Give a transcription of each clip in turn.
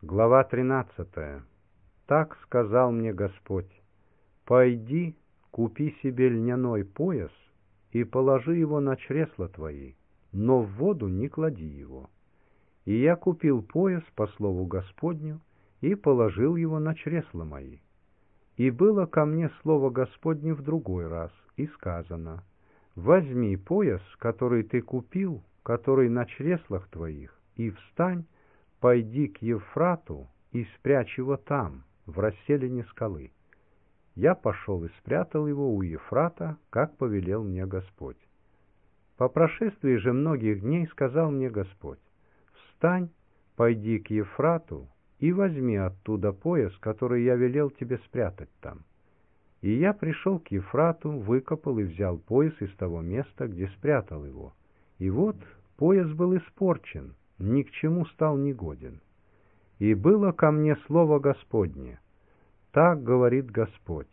Глава 13. Так сказал мне Господь: «Пойди, купи себе льняной пояс и положи его на чресла твои, но в воду не клади его». И я купил пояс по слову Господню и положил его на чресла мои. И было ко мне слово Господне в другой раз, и сказано: «Возьми пояс, который ты купил, который на чреслах твоих, и встань, пойди к Евфрату и спрячь его там, в расселине скалы». Я пошел и спрятал его у Евфрата, как повелел мне Господь. По прошествии же многих дней сказал мне Господь: «Встань, пойди к Евфрату и возьми оттуда пояс, который я велел тебе спрятать там». И я пришел к Евфрату, выкопал и взял пояс из того места, где спрятал его. И вот пояс был испорчен, ни к чему стал негоден. И было ко мне слово Господне: «Так говорит Господь: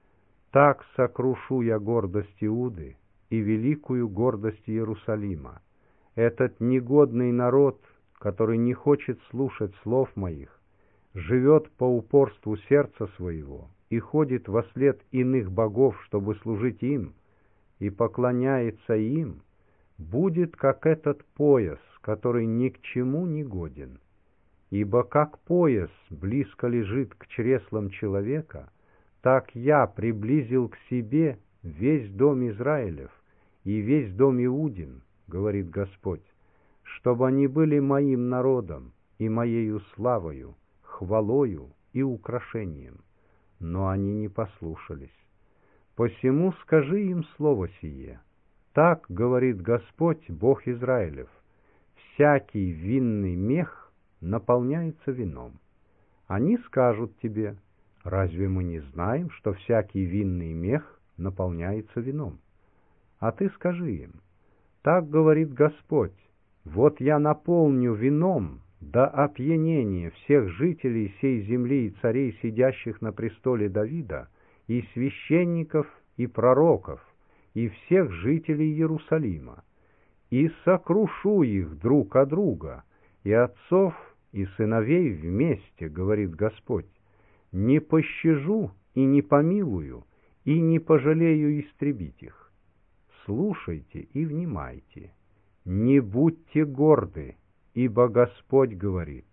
так сокрушу я гордость Иуды и великую гордость Иерусалима, этот негодный народ, который не хочет слушать слов моих, живет по упорству сердца своего и ходит вослед иных богов, чтобы служить им, и поклоняется им, будет как этот пояс, который ни к чему не годен. Ибо как пояс близко лежит к чреслам человека, так я приблизил к себе весь дом Израилев и весь дом Иудин, говорит Господь, чтобы они были моим народом и моею славою, хвалою и украшением. Но они не послушались. Посему скажи им слово сие: так говорит Господь, Бог Израилев: всякий винный мех наполняется вином. Они скажут тебе: разве мы не знаем, что всякий винный мех наполняется вином? А ты скажи им: так говорит Господь: вот я наполню вином до опьянения всех жителей сей земли и царей, сидящих на престоле Давида, и священников, и пророков, и всех жителей Иерусалима, и сокрушу их друг от друга, и отцов, и сыновей вместе, говорит Господь. Не пощажу и не помилую, и не пожалею истребить их. Слушайте и внимайте, не будьте горды, ибо Господь говорит: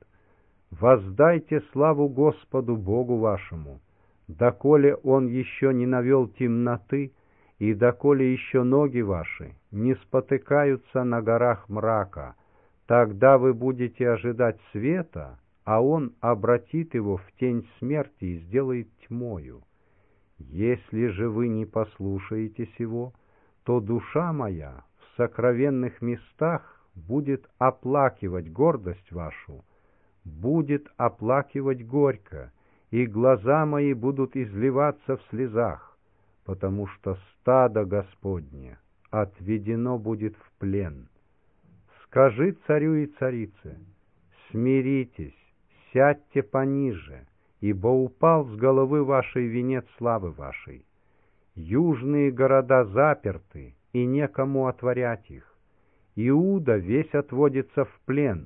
воздайте славу Господу Богу вашему, доколе Он еще не навел темноты, и доколе еще ноги ваши не спотыкаются на горах мрака. Тогда вы будете ожидать света, а Он обратит его в тень смерти и сделает тьмою. Если же вы не послушаете сего, то душа моя в сокровенных местах будет оплакивать гордость вашу, будет оплакивать горько, и глаза мои будут изливаться в слезах, потому что стадо Господне отведено будет в плен. Скажи царю и царице: смиритесь, сядьте пониже, ибо упал с головы вашей венец славы вашей. Южные города заперты, и некому отворять их. Иуда весь отводится в плен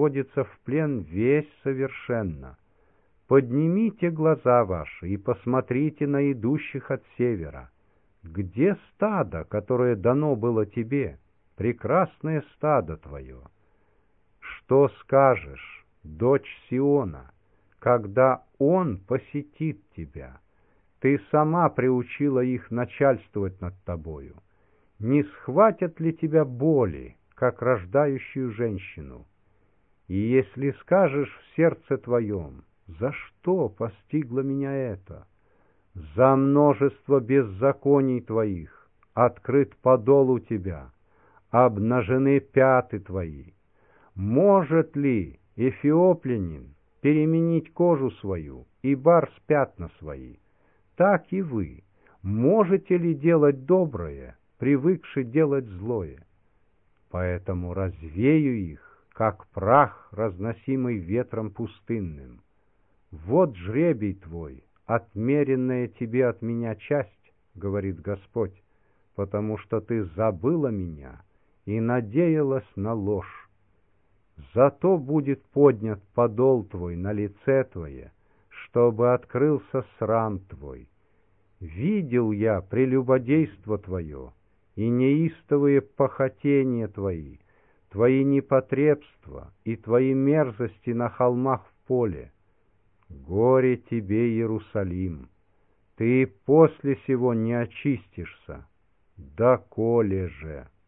весь совершенно. Поднимите глаза ваши и посмотрите на идущих от севера. Где стадо, которое дано было тебе, прекрасное стадо твое? Что скажешь, дочь Сиона, когда он посетит тебя? Ты сама приучила их начальствовать над тобою. Не схватят ли тебя боли, как рождающую женщину? И если скажешь в сердце твоем: за что постигло меня это? За множество беззаконий твоих открыт подол у тебя, обнажены пяты твои. Может ли эфиоплянин переменить кожу свою и барс пятна свои? Так и вы можете ли делать доброе, привыкши делать злое? Поэтому развею их, как прах, разносимый ветром пустынным. Вот жребий твой, отмеренная тебе от меня часть, говорит Господь, потому что ты забыла меня и надеялась на ложь. Зато будет поднят подол твой на лице твое, чтобы открылся срам твой. Видел я прелюбодейство твое и неистовые похотения твои, твои непотребства и твои мерзости на холмах в поле. Горе тебе, Иерусалим! Ты после сего не очистишься, доколе же.